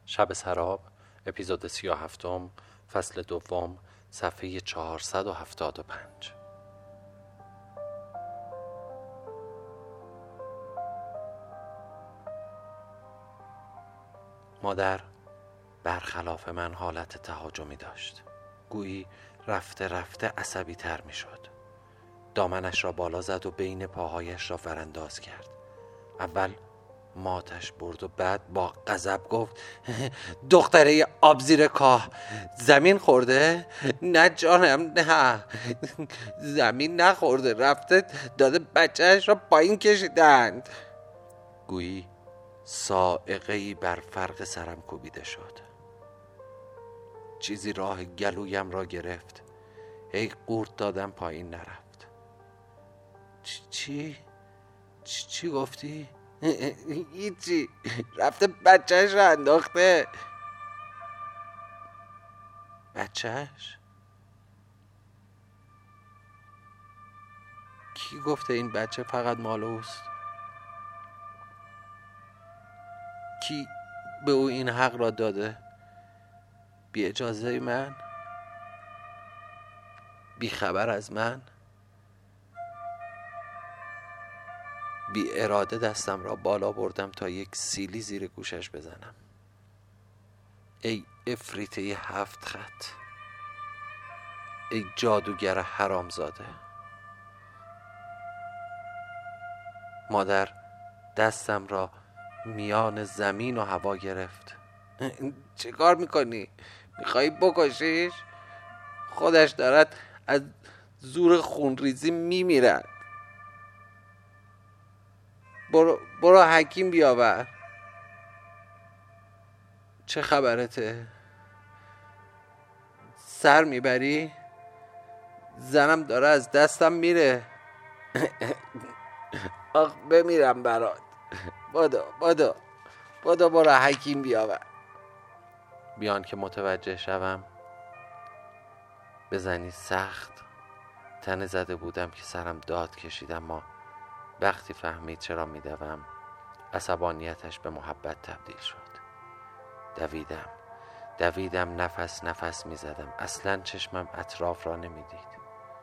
شب سراب، اپیزود 37، فصل دوم، صفحه 475. مادر برخلاف من حالت تهاجمی داشت. گویی رفته رفته عصبی تر می شد. دامنش را بالا زد و بین پاهایش را ورانداز کرد. اول ماتش برد و بعد با غضب گفت دختره آب زیر کاه زمین خورده؟ نه جانم، نه زمین نخورده، رفته داده بچهش را پایین کشیدند. گویی صاعقه‌ای بر فرق سرم کوبیده شد. چیزی راه گلویم را گرفت. قورت دادم پایین نرفت. چی گفتی؟ هیچی، رفته بچهش را انداخته. بچهش؟ کی گفته این بچه فقط مال اوست؟ کی به او این حق را داده؟ بی اجازه من؟ بی خبر از من؟ بی اراده دستم را بالا بردم تا یک سیلی زیر گوشش بزنم. ای افریته 7 خط، ای جادوگر حرامزاده. مادر دستم را میان زمین و هوا گرفت. چه کار میکنی؟ میخوایی بکشیش؟ خودش دارد از زور خونریزی میمیرد. برو حکیم بیاور. چه خبرته؟ سر میبری؟ زنم داره از دستم میره. آخ بمیرم برات. بدو برو حکیم بیاور. بیان که متوجه شوم بزنی سخت تنه زده بودم که سرم داد کشید، اما وقتی فهمید چرا میدوم عصبانیتش به محبت تبدیل شد. دویدم نفس میزدم. اصلا چشمم اطراف را نمیدید.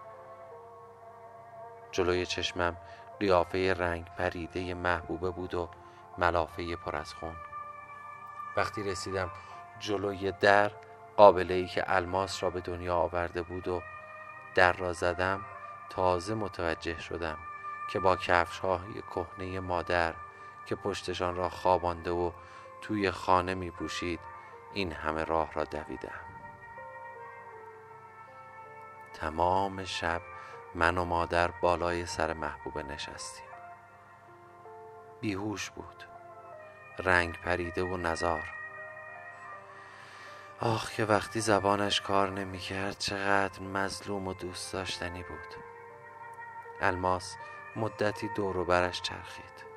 جلوی چشمم قیافه رنگ پریده محبوبه بود و ملافه پر از خون. وقتی رسیدم جلوی در، قابله‌ای که الماس را به دنیا آورده بود و در را زدم، تازه متوجه شدم که با کفش‌های کهنه مادر که پشتشان را خوابانده و توی خانه می پوشید این همه راه را دویدم. تمام شب من و مادر بالای سر محبوبه نشستیم. بیهوش بود، رنگ پریده و نزار. آخ که وقتی زبانش کار نمی کرد چقدر مظلوم و دوست داشتنی بود. الماس مدتی دور و برش چرخید.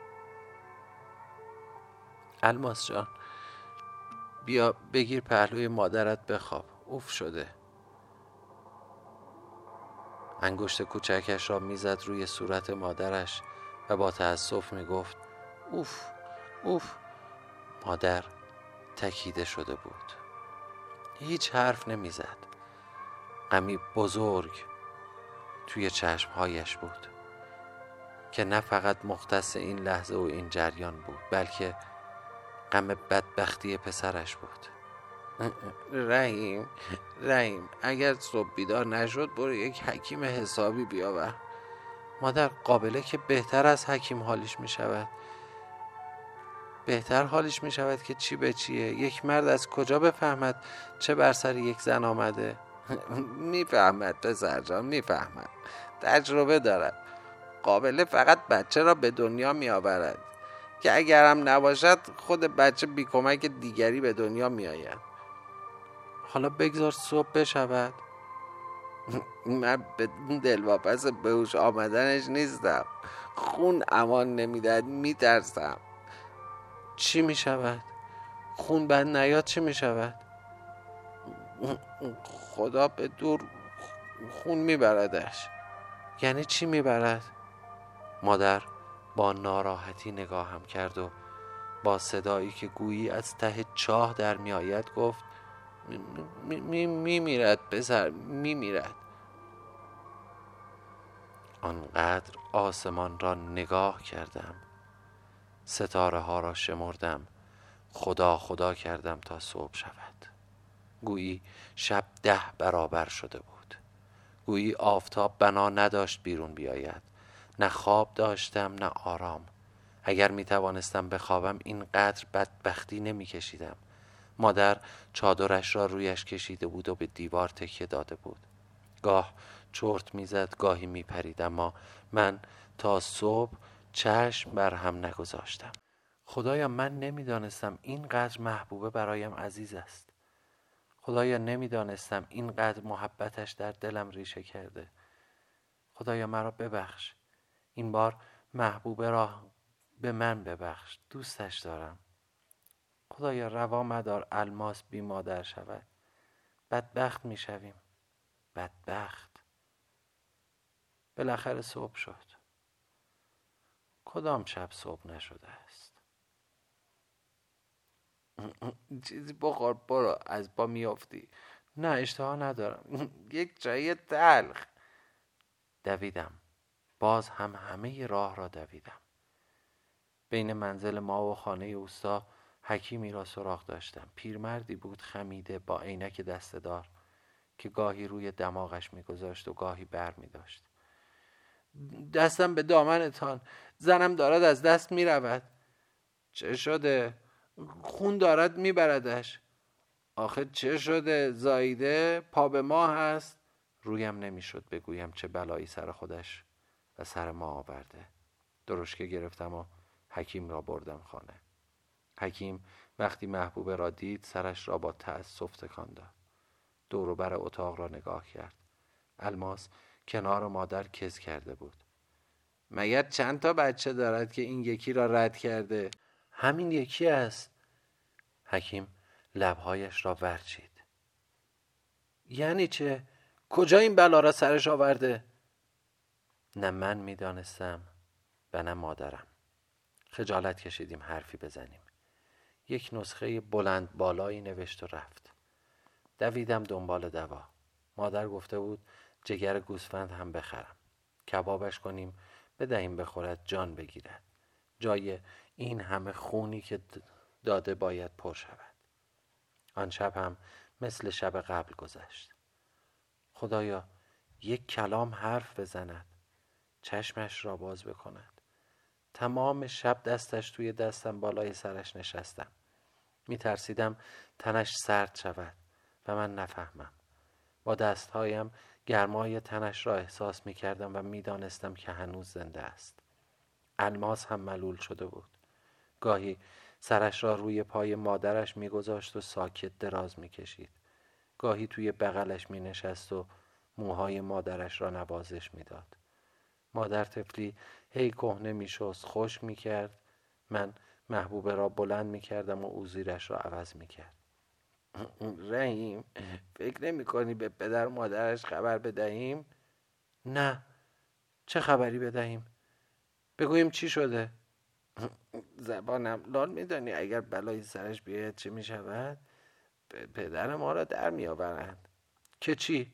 الماس جان، بیا بگیر پهلوی مادرت بخواب، اوف شده. انگشت کوچکش را میزد روی صورت مادرش و با تأسف میگفت اوف. مادر تکیده شده بود. هیچ حرف نمیزد. غمی بزرگ توی چشمهایش بود که نه فقط مختص این لحظه و این جریان بود، بلکه غم بدبختی پسرش بود. رحیم اگر صبح بیدار نشد برو یک حکیم حسابی بیاور. مادر، قابله که بهتر از حکیم حالیش می شود. بهتر حالیش می شود که چی به چیه. یک مرد از کجا بفهمد چه بر سر یک زن آمده؟ میفهمد پسر جان، میفهمد، تجربه دارد. قابله فقط بچه را به دنیا می آورد که اگرم نباشد خود بچه بی کمک دیگری به دنیا می آید. حالا بگذار صبح بشود. من به دلواپس به هوش آمدنش نیستم. خون امان نمیدهد، میترسم. چی می شود؟ خون بند نیاد چی می شود؟ خدا به دور خون میبردش. یعنی چی میبرد؟ مادر با ناراحتی نگاهم کرد و با صدایی که گویی از ته چاه در می آید گفت می میرد پسر، می میرد. آنقدر آسمان را نگاه کردم، ستاره ها را شمردم، خدا خدا کردم تا صبح شود. گویی شب 10 برابر شده بود. گویی آفتاب بنا نداشت بیرون بیاید. نه خواب داشتم نه آرام. اگر می توانستم بخوابم اینقدر بدبختی نمی کشیدم. مادر چادرش را رویش کشیده بود و به دیوار تکیه داده بود. گاه چرت میزد، گاهی می پرید، اما من تا صبح چشم بر هم نگذاشتم. خدایا من نمیدانستم اینقدر محبوبه برایم عزیز است. خدایا نمیدانستم اینقدر محبتش در دلم ریشه کرده. خدایا مرا ببخش. این بار محبوبه را به من ببخش. دوستش دارم. خدایا روا مدار الماس بی مادر شود. بدبخت می شویم. بدبخت. بالاخره صبح شد. کدام شب صبح نشده است؟ چیزی بخور برو، از با میافتی. نه اشتها ندارم. یک چای تلخ. دویدم. باز هم همه راه را دویدم. بین منزل ما و خانه اوستا حکیمی را سراغ داشتم. پیرمردی بود خمیده با عینک دسته‌دار که گاهی روی دماغش میگذاشت و گاهی بر میداشت. دستم به دامنتان، زنم دارد از دست میرود. چه شده؟ خون دارد میبردش. آخه چه شده؟ زایده؟ پا به ما هست؟ رویم نمیشد بگویم چه بلایی سر خودش و سر ما آورده. درشکه گرفتم و حکیم را بردم خانه. حکیم وقتی محبوبه را دید سرش را با تأسف تکان داد. دور و بر اتاق را نگاه کرد. الماس کنار مادر کز کرده بود. مگر چند تا بچه دارد که این یکی را رد کرده؟ همین یکی است. حکیم لبهایش را ورچید. یعنی چه؟ کجا این بلا را سرش آورده؟ نه من میدانستم و نه مادرم. خجالت کشیدیم حرفی بزنیم. یک نسخه بلند بالایی نوشت و رفت. دویدم دنبال دوا. مادر گفته بود جگر گوسفند هم بخرم. کبابش کنیم بدهیم بخورد جان بگیرد. جای این همه خونی که داده باید پر شود. آن شب هم مثل شب قبل گذشت. خدایا یک کلام حرف بزند. چشمش را باز بکند. تمام شب دستش توی دستم بالای سرش نشستم. می ترسیدم تنش سرد شود و من نفهمم. با دستهایم گرمای تنش را احساس می کردم و می دانستم که هنوز زنده است. الماس هم ملول شده بود. گاهی سرش را روی پای مادرش می گذاشت و ساکت دراز می کشید. گاهی توی بغلش می نشست و موهای مادرش را نوازش می داد. مادر طفلی هی کهنه می شست، خشک می کرد. من محبوبه را بلند می کردم و او زیرش را عوض می کرد. رحیم فکر نمی کنی به پدر مادرش خبر بدهیم؟ نه. چه خبری بدهیم؟ بگوییم چی شده؟ زبانم لال می دانی اگر بلایی سرش بیاید چه می شود؟ پدر ما را در می آورند. که چی؟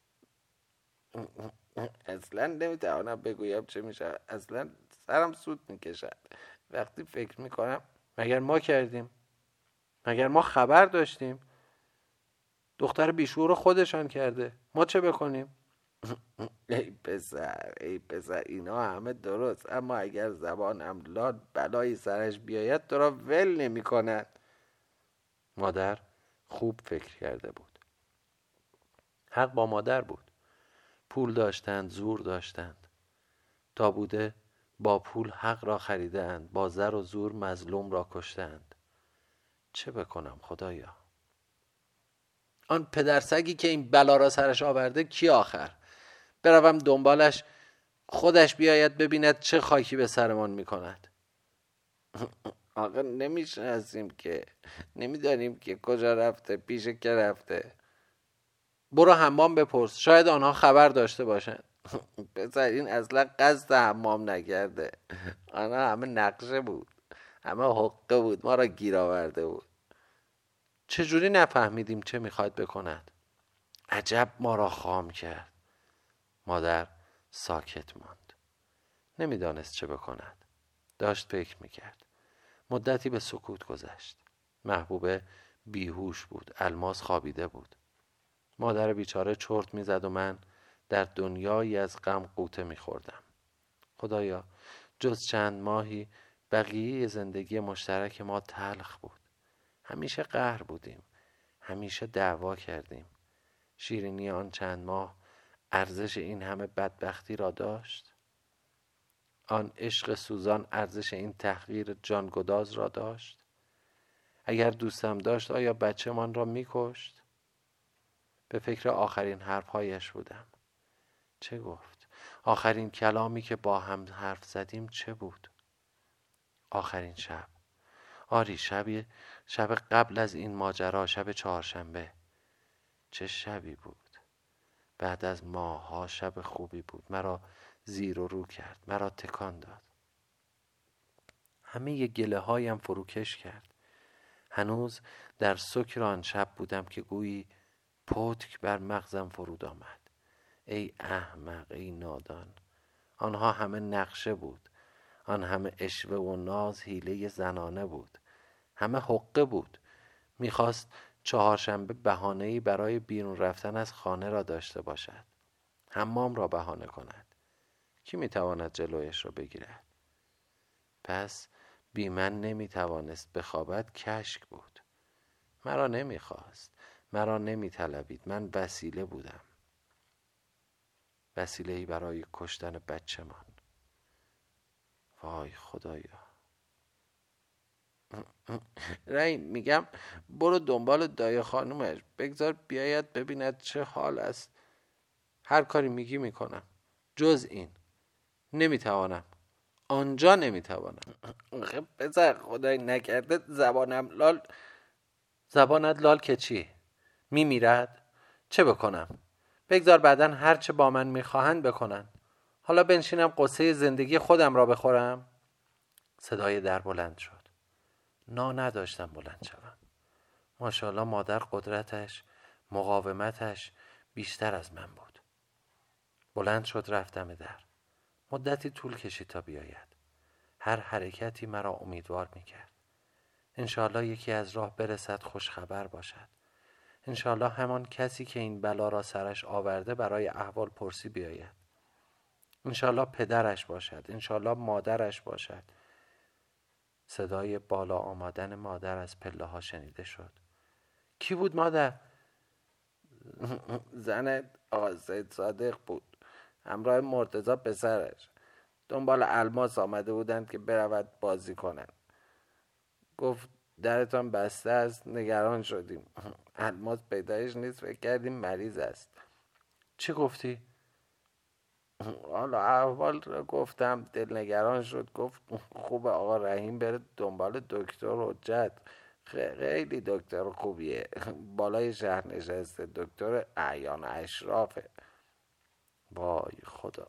اصلا نمی توانم بگویم چه می شود. اصلا سرم سود می کشد وقتی فکر می کنم. مگر ما کردیم؟ مگر ما خبر داشتیم؟ دختر بیشعور خودشان کرده. ما چه بکنیم؟ ای پسر اینا همه درست، اما اگر زبانم لال بلایی سرش بیاید تو را ول نمی کند. مادر خوب فکر کرده بود. حق با مادر بود. پول داشتند، زور داشتند. تا بوده با پول حق را خریدند، با زر و زور مظلوم را کشتند. چه بکنم خدایا؟ آن پدرسگی که این بلا را سرش آورده کی آخر؟ بروم دنبالش، خودش بیاید ببیند چه خاکی به سرمان میکند. آقا نمیشناسیم که، نمیدانیم که کجا رفته، پیش که رفته. برو حمام بپرس، شاید آنها خبر داشته باشند. پسر این اصلا قصد حمام نکرده، آنها همه نقشه بود. همه حقه بود، ما را گیر آورده بود. چجوری نفهمیدیم چه میخواد بکند؟ عجب ما را خام کرد. مادر ساکت ماند. نمیدانست چه بکند. داشت فکر میکرد. مدتی به سکوت گذشت. محبوبه بیهوش بود. الماس خوابیده بود. مادر بیچاره چرت میزد و من در دنیایی از غم غوطه میخوردم. خدایا، جز چند ماهی بقیه زندگی مشترک ما تلخ بود. همیشه قهر بودیم. همیشه دعوا کردیم. شیرینی آن چند ماه ارزش این همه بدبختی را داشت؟ آن عشق سوزان ارزش این تحقیر جانگداز را داشت؟ اگر دوستم داشت آیا بچه‌مان را می‌کشت؟ به فکر آخرین حرفهایش بودم. چه گفت؟ آخرین کلامی که با هم حرف زدیم چه بود؟ آخرین شب. آری، شب قبل از این ماجرا، شب چهارشنبه. چه شبی بود؟ بعد از ماه‌ها شب خوبی بود. مرا زیر و رو کرد. مرا تکان داد. همه گله هایم فروکش کرد. هنوز در سکر آن شب بودم که گویی پتک بر مغزم فرود آمد. ای احمق، ای نادان. آنها همه نقشه بود. آن همه عشوه و ناز حیله زنانه بود. همه حقه بود. میخواست چهارشنبه بهانه‌ای برای بیرون رفتن از خانه را داشته باشد. حمام را بهانه کند. کی میتواند جلویش را بگیرد؟ پس بی من نمیتوانست بخوابد. کشک بود. مرا نمیخواست. مرا نمیطلبید. من وسیله بودم. وسیله‌ای برای کشتن بچه‌مان. وای خدایا. رحیم، میگم برو دنبال دایه خانومش. بگذار بیاید ببیند چه حال است. هر کاری میگی میکنم. جز این نمیتوانم. آنجا نمیتوانم. بذار خدای نکرده زبانت لال که چی؟ میمیرد؟ چه بکنم؟ بگذار بعداً هر چه با من میخواهند بکنن. حالا بنشینم قصه زندگی خودم را بخورم؟ صدای در بلند شد. نداشتم بلند شوم. ماشاءالله مادر قدرتش، مقاومتش بیشتر از من بود. بلند شد، رفتم در. مدتی طول کشید تا بیاید. هر حرکتی مرا امیدوار میکرد. انشاءالله یکی از راه برسد، خوش خبر باشد. انشاءالله همان کسی که این بلا را سرش آورده برای احوال پرسی بیاید. انشاءالله پدرش باشد. انشاءالله مادرش باشد. صدای بالا آمدن مادر از پله ها شنیده شد. کی بود مادر؟ زن آقا سید صادق بود. همراه مرتضی پسرش. دنبال الماس آمده بودند که برود بازی کنند. گفت درتان بسته است. نگران شدیم. الماس پیدایش نیست. فکر کردیم مریض است. چه گفتی؟ حالا احوال را گفتم. دلنگران شد. گفت خوبه آقا رحیم بره دنبال دکتر حجت. خیلی دکتر خوبیه. بالای شهر نشسته. دکتر اعیان اشرافه. وای خدا.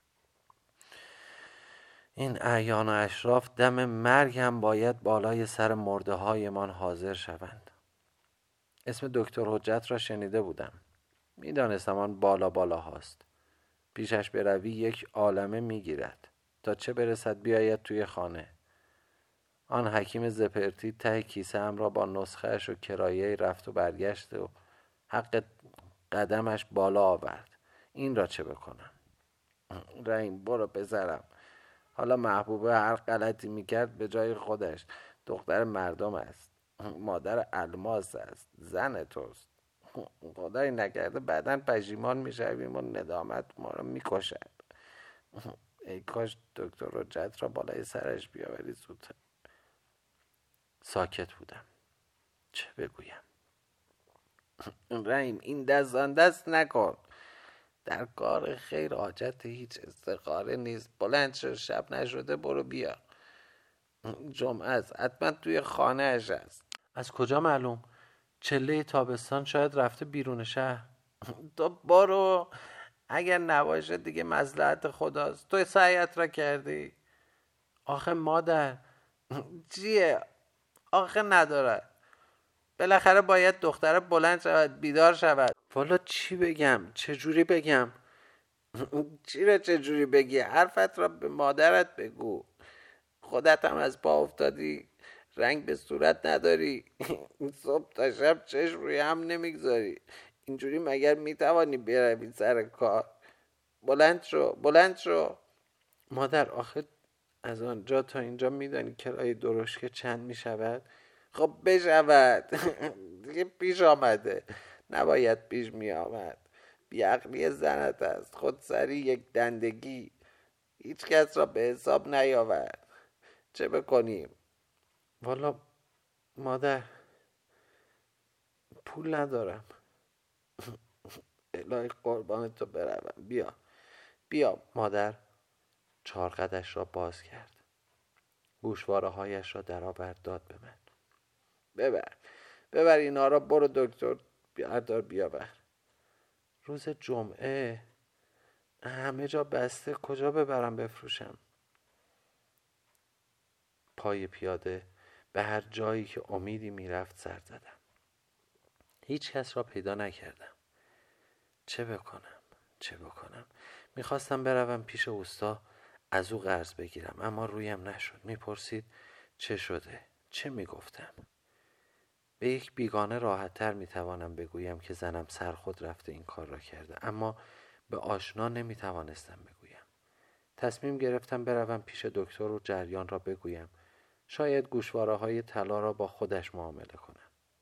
این اعیان و اشراف دم مرگ هم باید بالای سر مرده های من حاضر شوند. اسم دکتر حجت را شنیده بودم. میدانستم آن بالا هاست. پیشش بروی یک عالمه میگیرد. تا چه برسد بیاید توی خانه. آن حکیم زپرتی ته کیسه ام را با نسخه اش و کرایه رفت و برگشت و حق قدمش بالا آورد. این را چه بکنم؟ رحیم برو پسرم. حالا محبوبه هر غلطی میکرد به جای خودش. دختر مردم است. مادر الماس است. زن توست. خدایی نکرده بعداً پشیمان میشویم و ندامت ما رو میکشد. ای کاش دکتر حجت را بالای سرش بیاوری زودتر. ساکت بودم. چه بگویم؟ رحیم این دست آن دست نکن. در کار خیر حاجت هیچ استخاره نیست. بلند شو، شب نشده برو بیا. جمعه است. حتما توی خانه اش است. از کجا معلوم؟ چله تابستان شاید رفته بیرون شهر. تو برو. اگر نباشه دیگه مصلحت خداست. تو سعیت را کردی. آخه مادر چیه؟ آخه ندارد. بالاخره باید دختره بلند شود، بیدار شود. والا چی بگم؟ چجوری بگم؟ چی را چجوری بگی؟ حرفت را به مادرت بگو. خودت هم از پا افتادی، رنگ به صورت نداری. صبح تا شب چشم روی هم نمیگذاری. اینجوری مگر میتوانی بروی سر کار؟ بلند شو، بلند شو. مادر آخه از آنجا تا اینجا میدانی کرایه درشکه چند میشود؟ خب بشود. دیگه پیش آمده، نباید پیش می آمد. بیعقلی زنت است، خودسری یک دندگی. هیچ کس را به حساب نیاورد. چه بکنیم؟ والا مادر پول ندارم. الهی قربان تو بروم. بیا بیا. مادر چارقدش را باز کرد، گوشواره هایش را در آورد، داد به من. ببر اینا را، برو دکتر بردار بیاور. روز جمعه همه جا بسته، کجا ببرم بفروشم؟ پای پیاده به هر جایی که امیدی میرفت سر زدم. هیچ کس را پیدا نکردم. چه بکنم؟ میخواستم بروم پیش اوستا از او قرض بگیرم، اما رویم نشد. میپرسید چه شده؟ چه میگفتم؟ به یک بیگانه راحت تر میتوانم بگویم که زنم سر خود رفته این کار را کرده، اما به آشنا نمیتوانستم بگویم. تصمیم گرفتم بروم پیش دکتر و جریان را بگویم. شاید گوشواره های طلا را با خودش معامله کنم.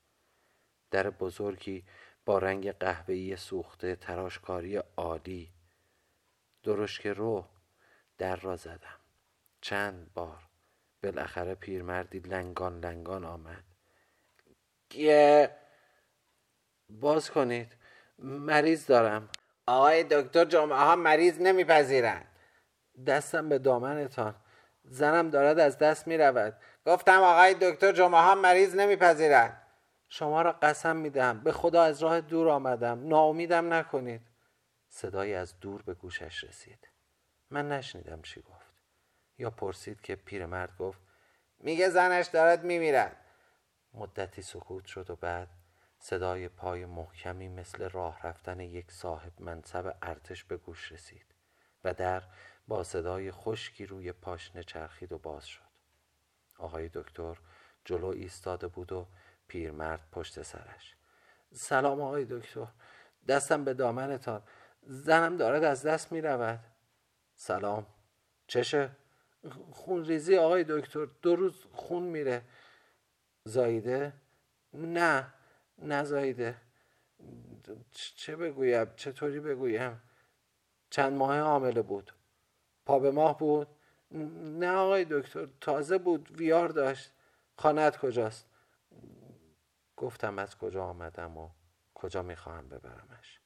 در بزرگی با رنگ قهوه‌ای سوخته، تراشکاری عالی. درشکه رو در را زدم چند بار. بالاخره پیرمردی لنگان آمد. کیه؟ باز کنید، مریض دارم. آقای دکتر جمعه ها مریض نمیپذیرند. دستم به دامنتان، زنم دارد از دست میرود. گفتم آقای دکتر جمعه ها مریض نمیپذیرند. شما را قسم میدهم به خدا از راه دور آمدم، ناامیدم نکنید. صدایی از دور به گوشش رسید. من نشنیدم چی گفت. یا پرسید که پیرمرد گفت میگه زنش دارد میمیرد. مدتی سکوت شد و بعد صدای پای محکمی مثل راه رفتن یک صاحب منصب ارتش به گوش رسید و در با صدای خشکی روی پاشنه چرخید و باز شد. آقای دکتر جلو ایستاده بود و پیرمرد پشت سرش. سلام آقای دکتر، دستم به دامنتان، زنم دارد از دست می رود. سلام، چشه؟ خونریزی آقای دکتر، 2 روز خون میره. زایده؟ نه زایده. چه بگویم؟ چطوری بگویم؟ چند ماه حامله بود. پا به ماه بود؟ نه آقای دکتر، تازه بود، ویار داشت. خانه‌ات کجاست؟ گفتم از کجا آمدم و کجا میخواهم ببرمش.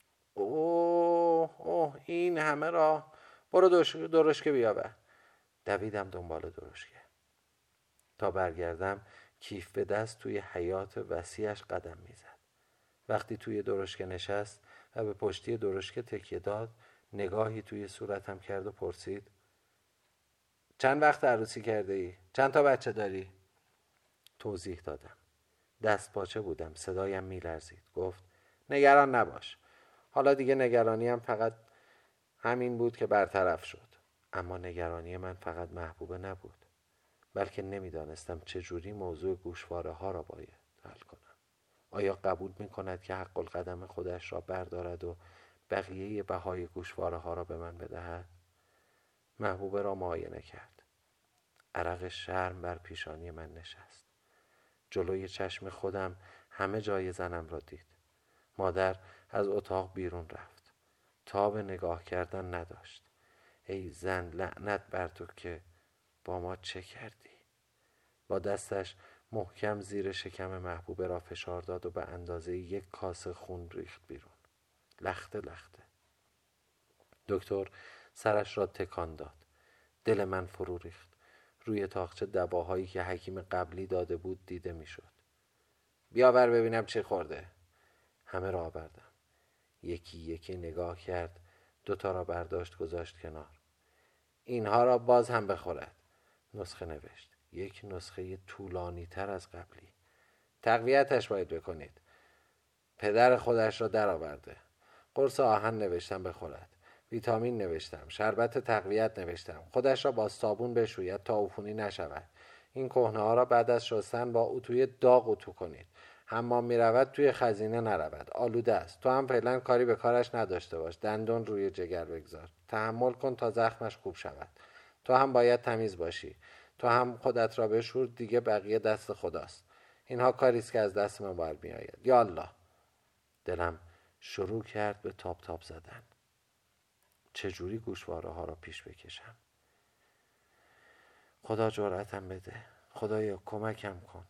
اوه این همه راه. برو درشکه بیاور. دویدم دنبال درشکه. تا برگردم کیف به دست توی حیاط وسیعش قدم میزد. وقتی توی درشکه نشست و به پشتی درشکه تکیه داد، نگاهی توی صورتم کرد و پرسید چند وقت عروسی کرده ای؟ چند تا بچه داری؟ توضیح دادم. دست پاچه بودم، صدایم میلرزید. گفت نگران نباش. حالا دیگه نگرانیم فقط همین بود که برطرف شد. اما نگرانی من فقط محبوبه نبود، بلکه نمیدانستم چجوری موضوع گوشواره ها را باید حل کنم. آیا قبول میکند که حق القدم خودش را بردارد و بقیه بهای گوشواره ها را به من بدهد؟ محبوبه را معاینه کرد. عرق شرم بر پیشانی من نشست. جلوی چشم خودم همه جای زنم را دید. مادر از اتاق بیرون رفت. تاب نگاه کردن نداشت. ای زن، لعنت بر تو که با ما چه کردی؟ با دستش محکم زیر شکم محبوبه را فشار داد و به اندازه 1 کاسه خون ریخت بیرون. لخته. دکتر سرش را تکان داد. دل من فرو ریخت. روی تاقچه دواهایی که حکیم قبلی داده بود دیده میشد. بیاور ببینم چی خورده. همه را آوردم. یکی نگاه کرد. 2 تا را برداشت گذاشت کنار. اینها را باز هم بخورد. نسخه نوشت. یک نسخه طولانی تر از قبلی. تقویتش باید بکنید. پدر خودش را درآورده. قرص آهن نوشتم بخورد. ویتامین نوشتم. شربت تقویت نوشتم. خودش را با صابون بشوید تا عفونی نشود. این کهنه ها را بعد از شستن با اتوی داغ اتو کنید. حمام می رود توی خزینه نرود. آلوده است. تو هم فعلا کاری به کارش نداشته باش. دندون روی جگر بگذار. تحمل کن تا زخمش خوب شود. تو هم باید تمیز باشی. تو هم خودت را بشور. دیگه بقیه دست خداست. اینها کاریست که از دست من باید می آید. یا الله. دلم شروع کرد به تاپ تاپ زدن. چجوری گوشواره ها را پیش بکشم؟ خدا جرأتم بده. خدایا کمکم کن.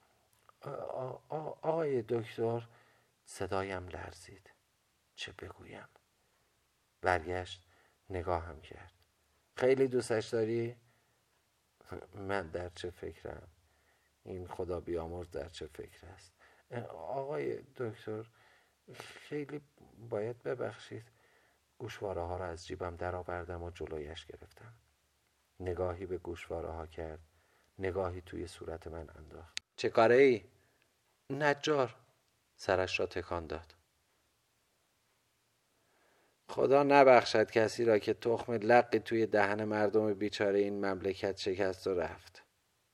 آقای دکتر. صدایم لرزید. چه بگویم؟ برگشت نگاهم کرد. خیلی دوستش داری؟ من در چه فکرم؟ این خدا بیامرز در چه فکر است؟ آقای دکتر خیلی باید ببخشید. گوشواره ها را از جیبم درآوردم و جلویش گرفتم. نگاهی به گوشواره ها کرد. نگاهی توی صورت من انداخت. چه کاره ای؟ نجار. سرش را تکان داد. خدا نبخشد کسی را که تخم لقی توی دهن مردم بیچاره این مملکت شکست و رفت.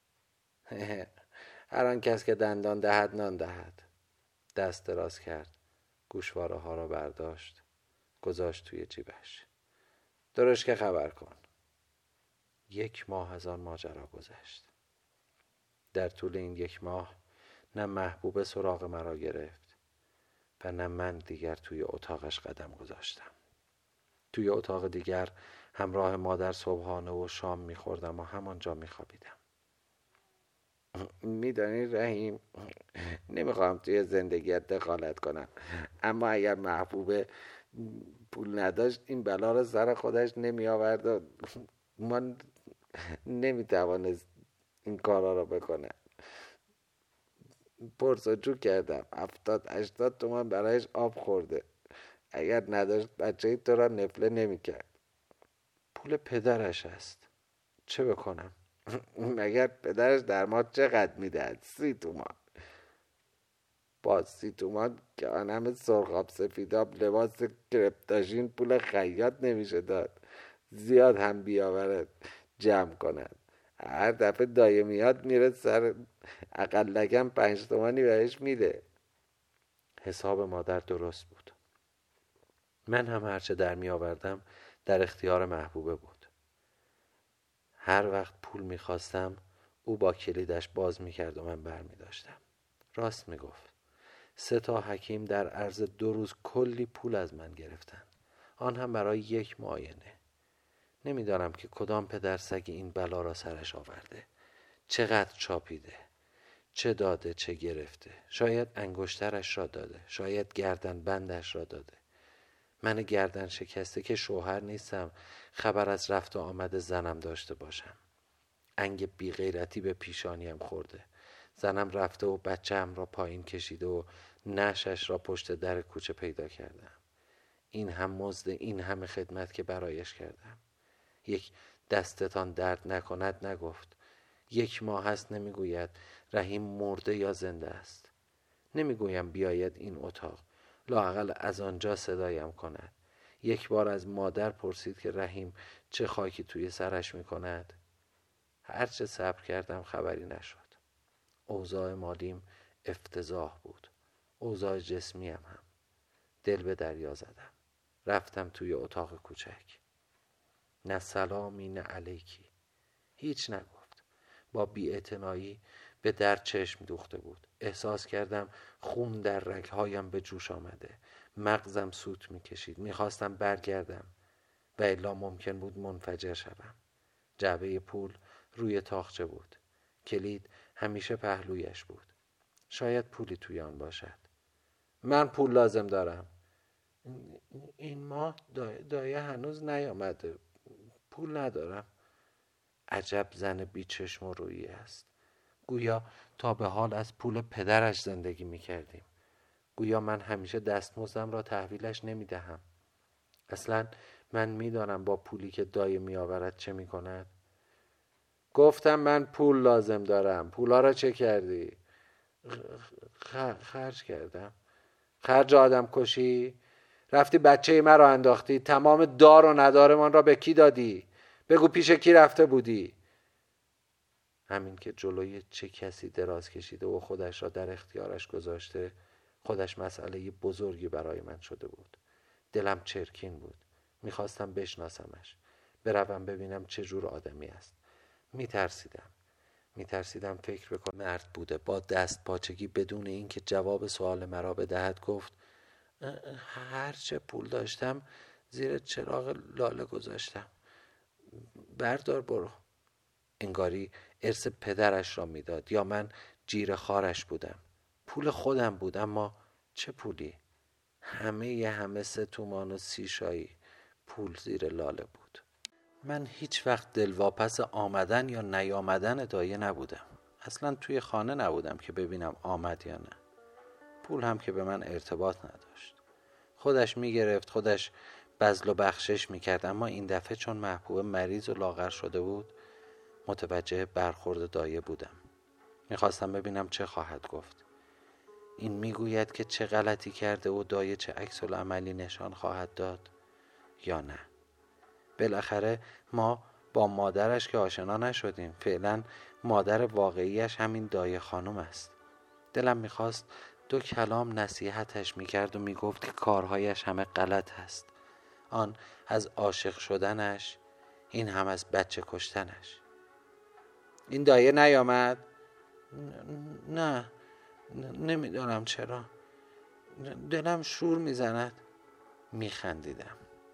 هر آن کس که دندان دهد نان دهد. دست دراز کرد. گوشواره ها را برداشت. گذاشت توی جیبش. درشکه خبر کن. 1 ماه از آن ماجرا گذشت. در طول این 1 ماه نه محبوب سراغ مرا گرفت و نه من دیگر توی اتاقش قدم گذاشتم. توی اتاق دیگر همراه مادر صبحانه و شام میخوردم و همانجا میخوابیدم. میدانی رحیم، نمیخوام توی زندگیت دخالت کنم، اما اگر محبوب پول نداشت این بلا رو سر خودش نمی آورد و من نمیتوانست این کارا رو بکنه. پرسجو کردم 70-80 تومن برایش آب خورده. اگر نداشت بچه تو را نفله نمی کرد. پول پدرش است. چه بکنم؟ مگر پدرش در ما چقدر میدهد؟ 30 تومان. با 30 تومان که آن همه سرخاب سفیداب لباس کرپتاشین پول خیاط نمیشه داد. زیاد هم بیاورد جمع کند. هر دفعه دایه میاد میره سر اقلکم 5 تومانی بهش میده. حساب مادر درست بود. من هم هرچه در می آوردم در اختیار محبوبه بود. هر وقت پول می خواستم او با کلیدش باز می کرد و من بر می داشتم. راست می گفت. 3 تا حکیم در عرض 2 روز کلی پول از من گرفتن. آن هم برای 1 معاینه. نمیدانم که کدام پدر سگی این بلا را سرش آورده. چقدر چاپیده. چه داده چه گرفته. شاید انگشترش را داده. شاید گردن بندش را داده. من گردن شکسته که شوهر نیستم خبر از رفت و آمد زنم داشته باشم. انگ بی غیرتی به پیشانیم خورده. زنم رفته و بچه‌ام را پایین کشیده و نعشش را پشت در کوچه پیدا کردم. این هم مزد این همه خدمت که برایش کردم. یک دستتان درد نکند نگفت. 1 ماه هست نمیگوید رحیم مرده یا زنده است. نمیگویم بیاید این اتاق. لااقل از آنجا صدایم کند. 1 بار از مادر پرسید که رحیم چه خاکی توی سرش میکند. هرچه صبر کردم خبری نشد. اوضاع مالیم افتضاح بود. اوضاع جسمیم هم. دل به دریا زدم. رفتم توی اتاق کوچک. نه سلامی نه علیکی. هیچ نگفت. با بی‌اعتنایی به در چشم دوخته بود. احساس کردم خون در رگهایم به جوش آمده. مغزم سوت میکشید. میخواستم برگردم و الا ممکن بود منفجر شوم. جعبه پول روی تاقچه بود. کلید همیشه پهلویش بود. شاید پولی توی آن باشد. من پول لازم دارم. این ماه دایه هنوز نیامده. پول ندارم. عجب زن بی چشم و رویی است. گویا تا به حال از پول پدرش زندگی می کردیم. گویا من همیشه دستمزدم را تحویلش نمی دهم. اصلا من می دانم با پولی که دایه می آورد چه می کند. گفتم من پول لازم دارم. پولا را چه کردی؟ خرج کردم. خرج آدم کشی؟ رفتی بچه مرا انداختی. تمام دار و ندارمان را به کی دادی؟ بگو پیش کی رفته بودی؟ همین که جلوی چه کسی دراز کشیده و خودش را در اختیارش گذاشته، خودش مسئله بزرگی برای من شده بود. دلم چرکین بود. میخواستم بشناسمش، بروم ببینم چه جور آدمی است. میترسیدم فکر بکنم مرد بوده. با دست پاچگی بدون اینکه جواب سوال مرا بدهد گفت هرچه پول داشتم زیر چراغ لاله گذاشتم. بردار برو. انگاری ارث پدرش را میداد یا من جیر خارش بودم. پول خودم بود، اما چه پولی؟ همه 3 تومان و 30 شایی پول زیر لاله بود. من هیچ وقت دلواپس آمدن یا نیامدن دایه نبودم. اصلا توی خانه نبودم که ببینم آمد یا نه. پول هم که به من ارتباط نداشت. خودش میگرفت، خودش بذل و بخشش میکرد. اما این دفعه چون محبوب مریض و لاغر شده بود، متوجه برخورد دایه بودم. میخواستم ببینم چه خواهد گفت. این میگوید که چه غلطی کرده و دایه چه عکس العملی نشان خواهد داد یا نه. بالاخره ما با مادرش که آشنا نشدیم. فعلا مادر واقعیش همین دایه خانم است. دلم میخواست 2 کلام نصیحتش میکرد و میگفت که کارهایش همه غلط است. آن از عاشق شدنش، این هم از بچه کشتنش. این دایه نیامد؟ نه، نمیدانم چرا. دلم شور میزند. میخندیدم.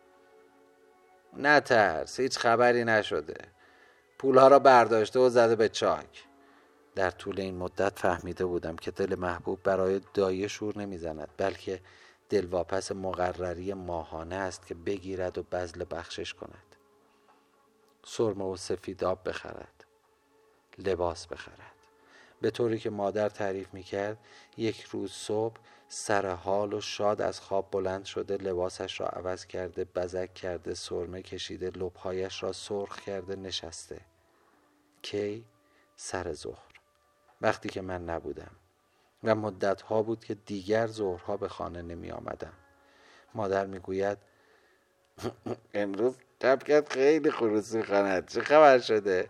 نترس، هیچ خبری نشده. پولها را برداشته و زده به چاک. در طول این مدت فهمیده بودم که دل محبوب برای دایه شور نمیزند، بلکه دلواپس مقرری ماهانه است که بگیرد و بذل بخشش کند. سرمه و سفیداب بخرد، لباس بخرد. به طوری که مادر تعریف میکرد، یک روز صبح سر حال و شاد از خواب بلند شده، لباسش را عوض کرده، بزک کرده، سرمه کشیده، لبهایش را سرخ کرده نشسته. کی؟ سر ظهر، وقتی که من نبودم و مدتها بود که دیگر ظهرها به خانه نمی آمدم. مادر میگوید امروز طبقت خیلی خروس میخواند. چه خبر شده؟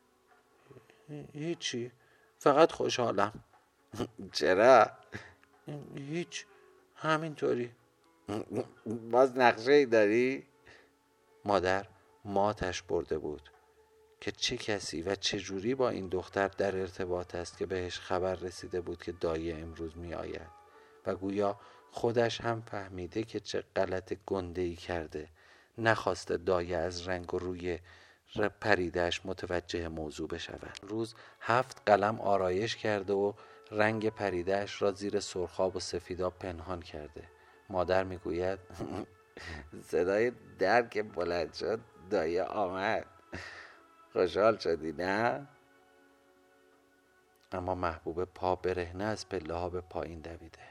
هیچی، فقط خوشحالم. چرا؟ هیچ، همینطوری. باز نقشه ای داری؟ مادر ماتش برده بود که چه کسی و چه جوری با این دختر در ارتباط است که بهش خبر رسیده بود که دایه امروز می آید و گویا خودش هم فهمیده که چه غلط گنده‌ای کرده. نخواسته دایه از رنگ و روی پریدهش متوجه موضوع بشود. روز 7 قلم آرایش کرده و رنگ پریدهش را زیر سرخاب و سفیداب پنهان کرده. مادر میگوید صدای در که بلند شد دایه آمد. خوشحال شدی نه؟ اما محبوب پا برهنه از پله ها به پایین دویده.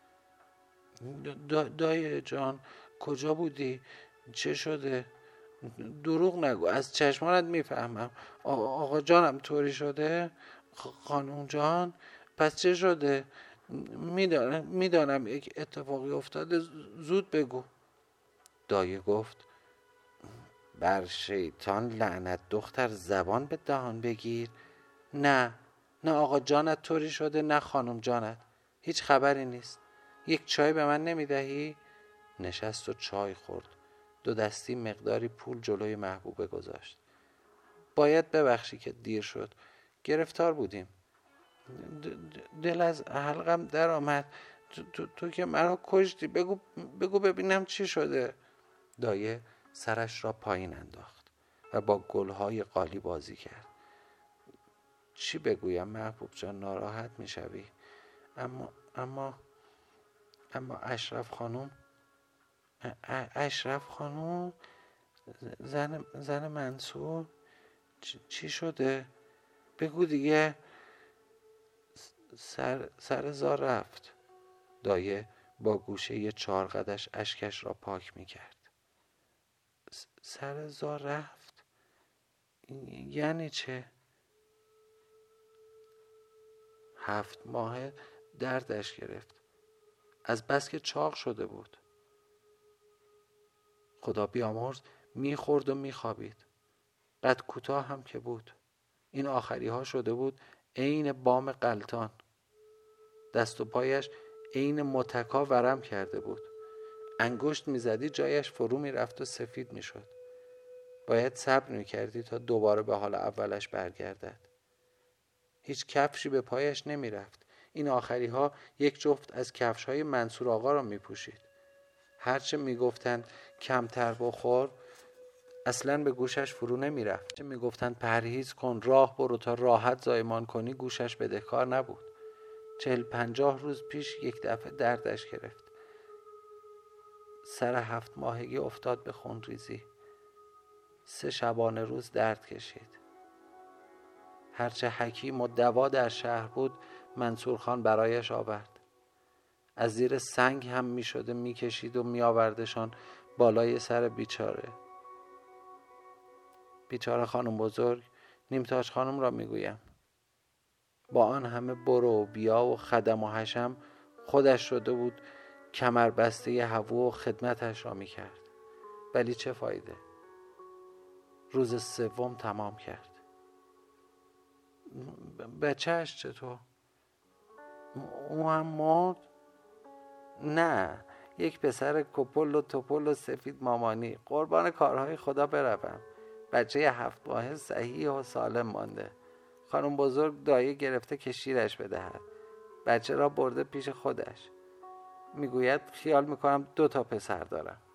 دایه جان کجا بودی؟ چه شده؟ دروغ نگو، از چشمانت میفهمم. آقا جانم طوری شده؟ خانوم جان پس چه شده؟ میدانم یک اتفاقی افتاده، زود بگو. دایه گفت بر شیطان لعنت دختر، زبان به دهان بگیر. نه آقا جانت طوری شده، نه خانم جانت. هیچ خبری نیست. یک چای به من نمیدهی؟ نشست و چای خورد. 2 دستی مقداری پول جلوی محبوبه گذاشت. باید ببخشی که دیر شد، گرفتار بودیم. دل از حلقم در آمد. تو که مرا کشتی. بگو ببینم چی شده. دایه سرش را پایین انداخت و با گلهای قالی بازی کرد. چی بگویم محبوب جان، ناراحت میشوی. اما اشرف خانوم زن منصور چی شده؟ بگو دیگه. سر زار رفت. دایه با گوشه 4 قدش اشکش را پاک میکرد. سر زار رفت؟ یعنی چه؟ 7 ماه دردش گرفت، از بس که چاق شده بود. خدا بیامرز میخورد و میخوابید. قد کوتاه هم که بود. این آخری ها شده بود عین بام غلطان. دست و پایش عین متکا ورم کرده بود. انگشت میزدی جایش فرو میرفت و سفید میشد. باید صبر میکردی تا دوباره به حال اولش برگردد. هیچ کفشی به پایش نمیرفت. این آخری ها یک جفت از کفش های منصور آقا را میپوشید. هرچه میگفتند کمتر بخور اصلا به گوشش فرو نمیرفت. چه میگفتند پرهیز کن، راه برو تا راحت زایمان کنی، گوشش بدهکار نبود. 40-50 روز پیش یک دفعه دردش گرفت. سر 7 ماهگی افتاد به خونریزی. 3 شبانه روز درد کشید. هرچه حکیم و دوا در شهر بود منصور خان برایش آورد. از زیر سنگ هم می شده می کشید و می آوردشان بالای سر بیچاره. بیچاره خانم بزرگ، نیمتاج خانم را می گویم. با آن همه برو و بیا و خدم و حشم خودش شده بود کمربسته هوو و خدمتش را می کرد. ولی چه فایده؟ روز 3 تمام کرد. بچهش چطور؟ او هم مرد؟ نه، یک پسر کپل و توپل و سفید مامانی. قربان کارهای خدا بروم. بچه 7 ماهه صحیح و سالم مانده. خانم بزرگ دایه گرفته که شیرش بدهد. بچه را برده پیش خودش. میگوید خیال میکنم 2 پسر دارم.